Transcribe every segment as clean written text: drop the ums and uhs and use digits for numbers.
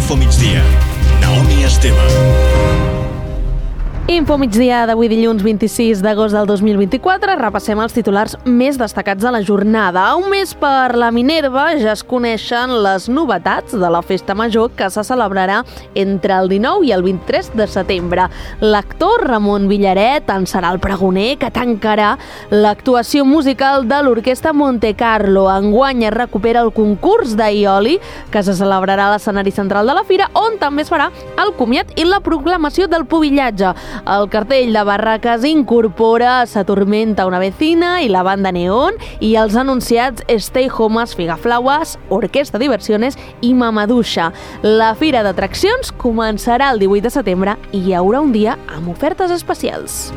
Infomigdia. Naomi Esteve. Info migdia d'avui dilluns 26 d'agost del 2024. Repassem els titulars més destacats de la jornada. A un mes per la Minerva ja es coneixen les novetats de la Festa Major que se celebrarà entre el 19 i el 23 de setembre. L'actor Ramon Villaret en serà el pregoner que tancarà l'actuació musical de l'Orquestra Monte Carlo. Enguany es recupera el concurs d'Aioli que se celebrarà a l'escenari central de la fira, on també es farà el comiat i la proclamació del pubillatge. El cartell de barraques incorpora Sa tormenta una vecina i la banda Neón i els anunciats Stay Homes, Figaflaues, Orquesta Diversiones i Mamadusha. La fira d'atraccions començarà el 18 de setembre i hi haurà un dia amb ofertes especials.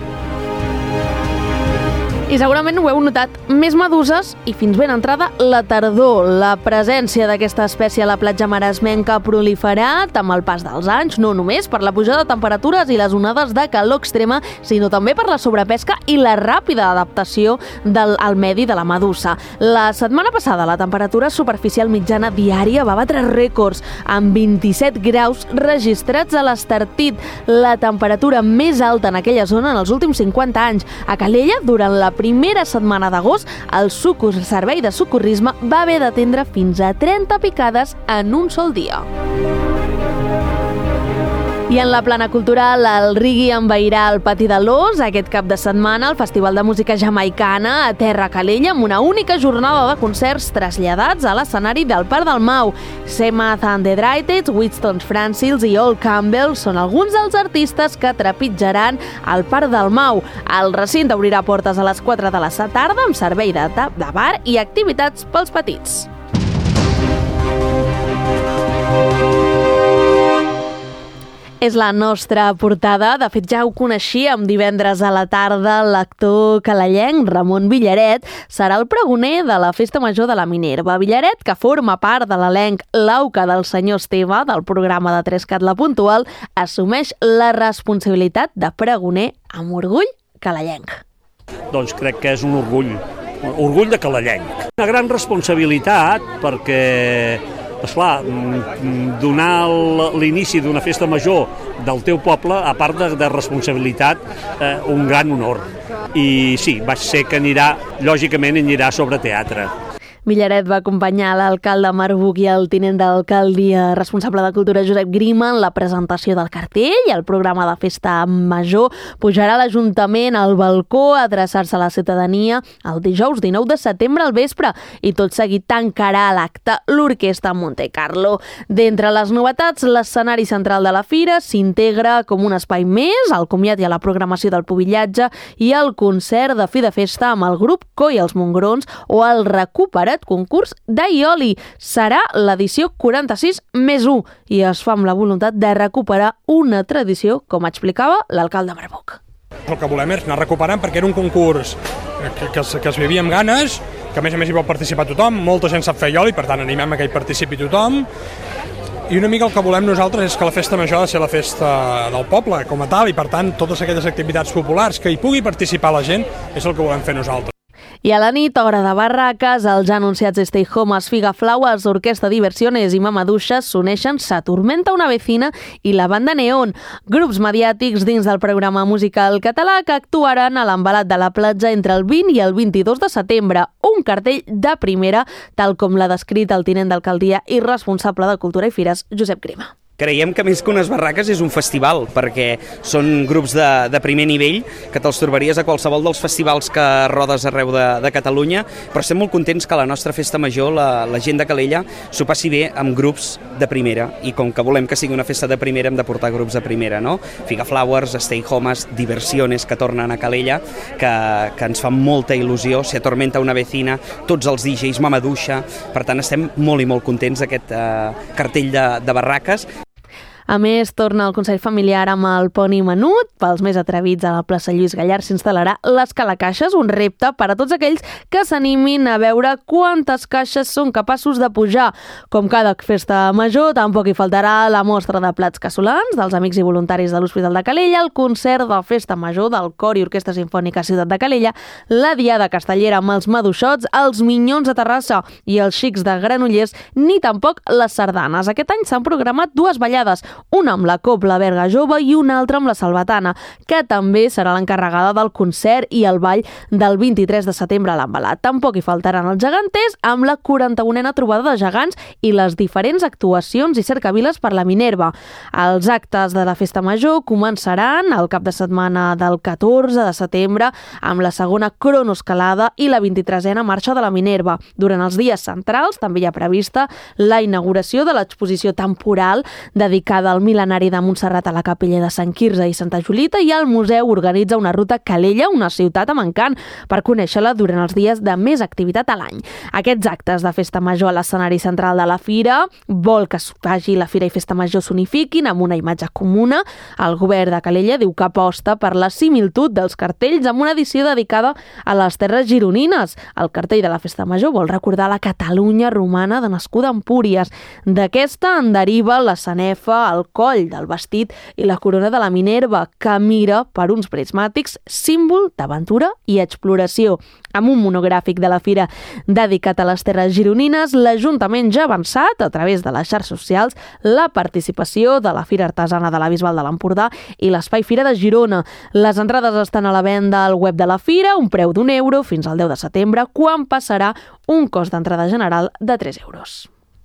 I segurament ho heu notat, més meduses i fins ben entrada la tardor. La presència d'aquesta espècie a la platja maresmenca ha proliferat amb el pas dels anys, no només per la pujada de temperatures i les onades de calor extrema, sinó també per la sobrepesca i la ràpida adaptació al medi de la medusa. La setmana passada la temperatura superficial mitjana diària va batre rècords, amb 27 graus registrats a l'Estartit, la temperatura més alta en aquella zona en els últims 50 anys. A Calella, durant la primera setmana d'agost, el servei de socorrisme va haver d'atendre fins a 30 picades en un sol dia. I en la plana cultural, el reggae envairà el Pati de l'Ós aquest cap de setmana al Festival de Música Jamaicana a Terra Calella amb una única jornada de concerts traslladats a l'escenari del Parc del Mau. Seamus and the Dryteds, Winston Francis i Old Campbell són alguns dels artistes que trepitjaran al Parc del Mau. El recinte obrirà portes a les 4 de la tarda amb servei de bar i activitats pels petits. És la nostra portada. De fet, ja ho coneixíem divendres a la tarda. L'actor calellenc Ramon Villaret serà el pregoner de la Festa Major de la Minerva. Villaret, que forma part de l'elenc L'Auca del senyor Esteve, del programa de 3cat La Puntual, assumeix la responsabilitat de pregoner amb orgull calellenc. Doncs crec que és un orgull de calellenc. Una gran responsabilitat perquè esclar, donar l'inici d'una festa major del teu poble, a part de responsabilitat, un gran honor. I sí, vaig ser que lògicament anirà sobre teatre. Villaret va acompanyar l'alcalde Marc Buch i el tinent d'alcaldia responsable de Cultura Josep Grima en la presentació del cartell i el programa de Festa Major. Pujarà a l'Ajuntament al balcó a adreçar-se a la ciutadania el dijous 19 de setembre al vespre i tot seguit tancarà l'acte l'Orquestra Monte Carlo. D'entre les novetats, l'escenari central de la fira s'integra com un espai més al comiat i a la programació del pubillatge i el concert de fi de festa amb el grup Coi els Mongrons o el recuperat concurs d'Aioli. Serà l'edició 46 més 1 i es fa amb la voluntat de recuperar una tradició, com explicava l'alcalde Marc Buch. El que volem és anar recuperant perquè era un concurs que es vivia amb ganes, que a més hi pot participar tothom, molta gent sap fer Aioli, per tant animem a que hi participi tothom. I una mica el que volem nosaltres és que la festa major ha de ser la festa del poble com a tal i per tant totes aquelles activitats populars que hi pugui participar la gent és el que volem fer nosaltres. I a la nit, hora de barraques, els ja anunciats Stay Homes, Figaflaues, Orquesta Diversiones i Mamadusha s'uneixen Sa tormenta una vecina i la banda Neón, grups mediàtics dins del programa musical català que actuaran a l'embalat de la platja entre el 20 i el 22 de setembre. Un cartell de primera, tal com l'ha descrit el tinent d'alcaldia i responsable de Cultura i Fires, Josep Grima. Creiem que més que unes barraques és un festival, perquè són grups de primer nivell que te'ls trobaries a qualsevol dels festivals que rodes arreu de Catalunya, però estem molt contents que la nostra festa major, la gent de Calella, s'ho passi bé amb grups de primera, i com que volem que sigui una festa de primera hem de portar grups de primera, no? Figaflaues, Stay Homes, Diversiones, que tornen a Calella, que ens fan molta il·lusió, Se tormenta una vecina, tots els DJs, Mamadusha, per tant estem molt i molt contents d'aquest cartell de barraques. A més, torna el concert familiar amb el poni menut. Pels més atrevits, a la plaça Lluís Gallard s'instal·larà l'escalacaixes, un repte per a tots aquells que s'animin a veure quantes caixes són capaços de pujar. Com cada festa major, tampoc hi faltarà la mostra de plats cassolans dels amics i voluntaris de l'Hospital de Calella, el concert de festa major del Cor i Orquestra Simfònica Ciutat de Calella, la diada castellera amb els maduixots, els minyons de Terrassa i els xics de Granollers, ni tampoc les sardanes. Aquest any s'han programat 2 ballades, una amb la Cobla Berga Jove i una altra amb la Salvatana, que també serà l'encarregada del concert i el ball del 23 de setembre a l'Envelat. Tampoc hi faltaran els geganters amb la 41a trobada de gegants i les diferents actuacions i cercaviles per la Minerva. Els actes de la Festa Major començaran el cap de setmana del 14 de setembre amb la segona cronoescalada i la 23a marxa de la Minerva. Durant els dies centrals també hi ha prevista la inauguració de l'exposició temporal dedicada al mil·lenari de Montserrat a la capella de Sant Quirze i Santa Julita, i el museu organitza una ruta Calella, una ciutat amb encant, per conèixer-la durant els dies de més activitat a l'any. Aquests actes de Festa Major a l'escenari central de la Fira vol que la Fira i Festa Major s'unifiquin amb una imatge comuna. El govern de Calella diu que aposta per la similitud dels cartells amb una edició dedicada a les terres gironines. El cartell de la Festa Major vol recordar la Catalunya romana de nascuda a Empúries. D'aquesta en deriva la sanefa, el coll del vestit i la corona de la Minerva, que mira per uns prismàtics, símbol d'aventura i exploració. Amb un monogràfic de la Fira dedicat a les terres gironines, l'Ajuntament ja ha avançat, a través de les xarxes socials, la participació de la Fira Artesana de la Bisbal de l'Empordà i l'Espai Fira de Girona. Les entrades estan a la venda al web de la Fira, un preu d'€1 fins al 10 de setembre, quan passarà un cost d'entrada general de €3.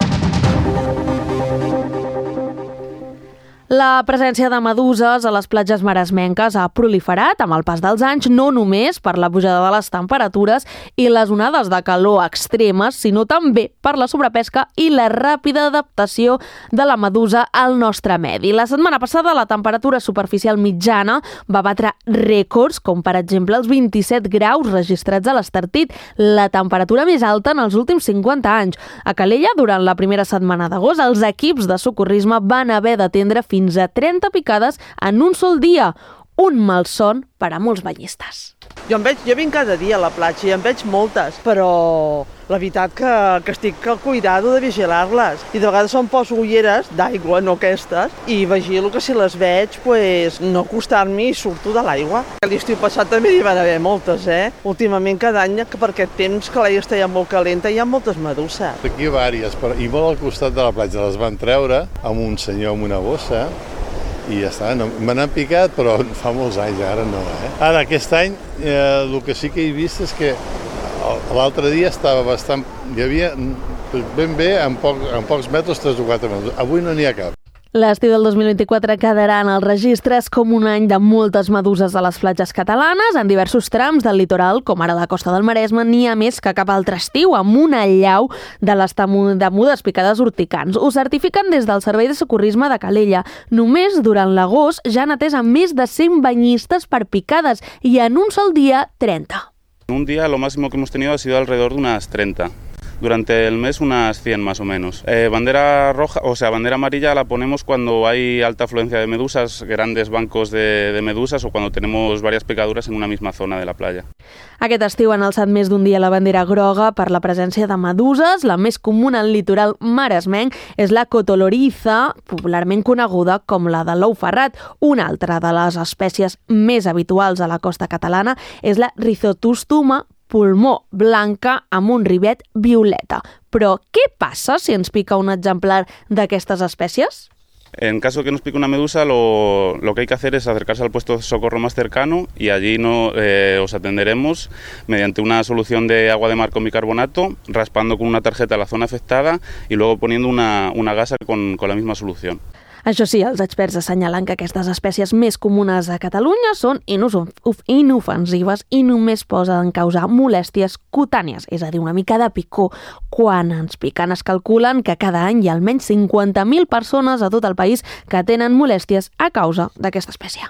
La presència de meduses a les platges maresmenques ha proliferat amb el pas dels anys, no només per la pujada de les temperatures i les onades de calor extremes, sinó també per la sobrepesca i la ràpida adaptació de la medusa al nostre medi. La setmana passada la temperatura superficial mitjana va batre rècords, com per exemple els 27 graus registrats a l'Estartit, la temperatura més alta en els últims 50 anys. A Calella, durant la primera setmana d'agost, els equips de socorrisme van haver d'atendre fins a 30 picades en un sol dia. Un malson per a molts banyistes. Jo vinc cada dia a la platja i en veig moltes, però la veritat que estic al cuidado de vigilar-les. I de vegades em poso ulleres d'aigua, no aquestes, i vigilo que si les veig, no acostar-m'hi i surto de l'aigua. L'estiu passat també hi van haver moltes, Últimament cada any, que per aquest temps que l'aigua està ja molt calenta, hi ha moltes meduses. Aquí hi ha diverses, i molt al costat de la platja les van treure amb un senyor amb una bossa, i ja està, me n'han picat, però fa molts anys, ara no. Ara, aquest any, el que sí que he vist és que l'altre dia estava bastant... Hi havia ben bé, en pocs metres, 3 o 4 metres. Avui no n'hi ha cap. L'estiu del 2024 quedarà en els registres com un any de moltes meduses a les platges catalanes. En diversos trams del litoral, com ara la costa del Maresme, n'hi ha més que cap altre estiu, amb una allau de les temudes picades urticants. Ho certifiquen des del Servei de Socorrisme de Calella. Només durant l'agost ja han atès a més de 100 banyistes per picades i en un sol dia 30. En un día lo máximo que hemos tenido ha sido alrededor de unas 30. Durante el mes unas 100 más o menos. Bandera roja, bandera amarilla la ponemos cuando hay alta afluencia de medusas, grandes bancos de medusas o cuando tenemos varias picaduras en una misma zona de la playa. Aquest estiu han alçat més d'un dia la bandera groga per la presència de meduses. La més comuna al litoral maresmenc és la cotoloriza, popularment coneguda com la de l'ou ferrat. Una altra de les espècies més habituals a la costa catalana és la Rhizostoma pulmó, blanca amb un rivet violeta. Però què passa si ens pica un exemplar d'aquestes espècies? En caso de que nos pique una medusa, lo que hay que hacer es acercarse al puesto de socorro más cercano y allí os atenderemos mediante una solución de agua de mar con bicarbonato, raspando con una tarjeta la zona afectada y luego poniendo una gasa con la misma solución. Això sí, els experts assenyalen que aquestes espècies més comunes a Catalunya són inofensives i només poden causar molèsties cutànies, és a dir, una mica de picor. Quan ens piquen es calculen que cada any hi ha almenys 50.000 persones a tot el país que tenen molèsties a causa d'aquesta espècie.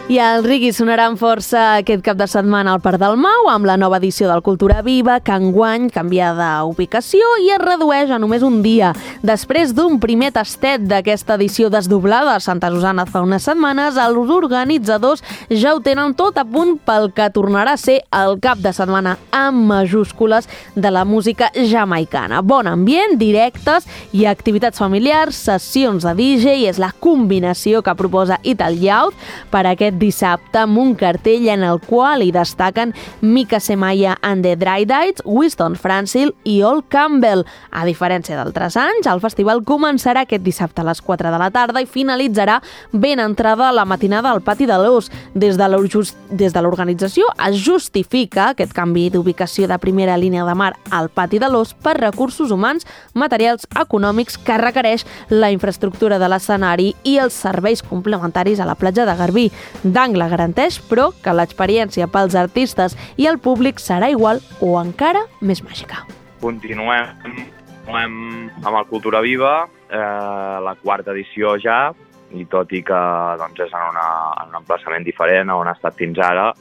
I el reggae sonaran força aquest cap de setmana al Parc del Mau amb la nova edició del Cultura Viva, que enguany canvia d'ubicació i es redueix a només un dia. Després d'un primer tastet d'aquesta edició desdoblada a Santa Susanna fa unes setmanes, els organitzadors ja ho tenen tot a punt pel que tornarà a ser el cap de setmana amb majúscules de la música jamaicana. Bon ambient, directes i activitats familiars, sessions de DJ és la combinació que proposa Ital Youth per aquest dissabte amb un cartell en el qual hi destaquen Mika Semaya and the Dry Dites, Winston Fransil i Ol Campbell. A diferència d'altres anys, el festival començarà aquest dissabte a les 4 de la tarda i finalitzarà ben entrada a la matinada al Pati de l'Os. Des de l'organització es justifica aquest canvi d'ubicació de primera línia de mar al Pati de l'Os per recursos humans, materials econòmics que requereix la infraestructura de l'escenari i els serveis complementaris a la platja de Garbí. D'Angle garanteix, però, que l'experiència pels artistes i el públic serà igual o encara més màgica. Continuem amb el Cultura Viva, la quarta edició ja, i tot i que doncs, és en un emplaçament diferent a on ha estat fins ara,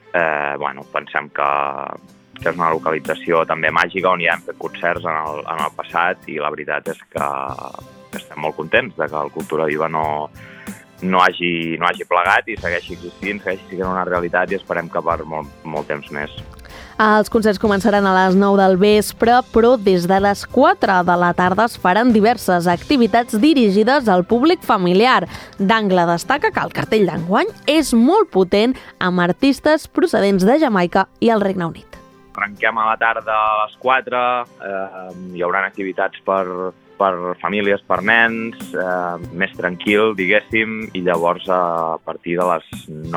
pensem que és una localització també màgica on ja hem fet concerts en el passat i la veritat és que estem molt contents de que el Cultura Viva no hagi plegat i segueixi existint, segueixi sent una realitat i esperem que per molt temps més. Els concerts començaran a les 9 del vespre, però des de les 4 de la tarda es faran diverses activitats dirigides al públic familiar. D'Angle destaca que el cartell d'enguany és molt potent amb artistes procedents de Jamaica i el Regne Unit. Arrenquem a la tarda a les 4, hi haurà activitats per famílies, per nens, més tranquil, diguéssim, i llavors a partir de les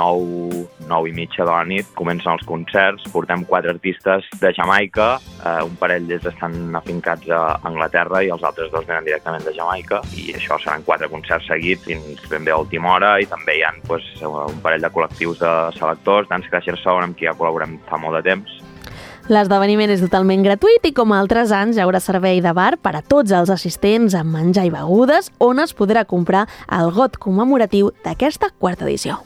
9 i mitja de la nit comencen els concerts. Portem 4 artistes de Jamaica, un parell d'ells estan afincats a Anglaterra i els altres 2 venen directament de Jamaica, i això seran 4 concerts seguits fins ben bé a última hora, i també hi ha un parell de col·lectius de selectors, Dance Crasher Sound, amb qui ja col·laborem fa molt de temps. L'esdeveniment és totalment gratuït i, com altres anys, hi haurà servei de bar per a tots els assistents amb menjar i begudes, on es podrà comprar el got commemoratiu d'aquesta quarta edició.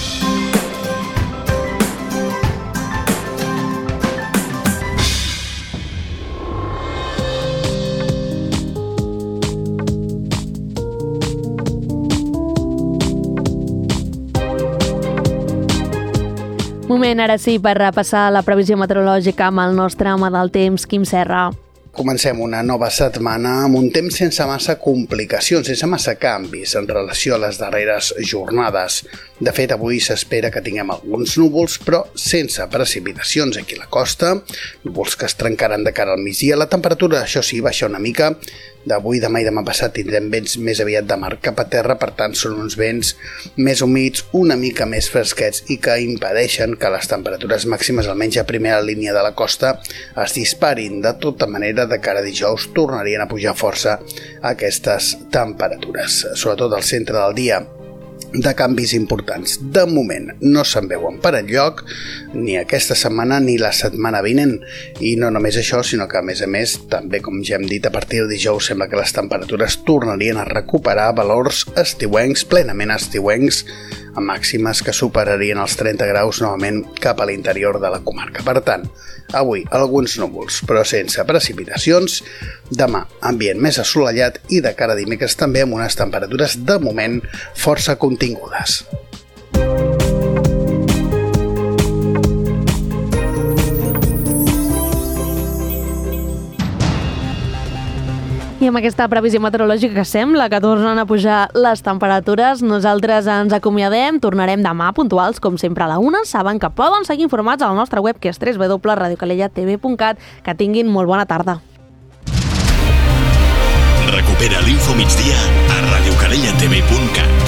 Moment, ara sí, per repassar la previsió meteorològica amb el nostre home del temps, Quim Serra. Comencem una nova setmana amb un temps sense massa complicacions, sense massa canvis en relació a les darreres jornades. De fet, avui s'espera que tinguem alguns núvols, però sense precipitacions aquí a la costa, núvols que es trencaran de cara al migdia. La temperatura, això sí, baixa una mica. D'avui, demà i demà passat tindrem vents més aviat de mar cap a terra, per tant són uns vents més humits, una mica més fresquets i que impedeixen que les temperatures màximes, almenys a primera línia de la costa, es disparin. De tota manera, de cara a dijous tornarien a pujar força aquestes temperatures, sobretot al centre del dia. De canvis importants. De moment no se'n veuen per enlloc, ni aquesta setmana ni la setmana vinent. I no només això, sinó que a més, també, com ja hem dit, a partir de dijous sembla que les temperatures tornarien a recuperar valors estiuencs, plenament estiuencs, amb màximes que superarien els 30 graus novament cap a l'interior de la comarca. Per tant, avui alguns núvols, però sense precipitacions. Demà, ambient més assolellat i de cara a dimecres també amb unes temperatures de moment força contingudes. I amb aquesta previsió meteorològica que sembla que tornen a pujar les temperatures, nosaltres ens acomiadem, tornarem demà puntuals, com sempre a la 1. Saben que poden seguir informats a la nostra web, que és www.radiocalellatv.cat. Que tinguin molt bona tarda. Recupera l'Info Migdia a radiocalellatv.cat.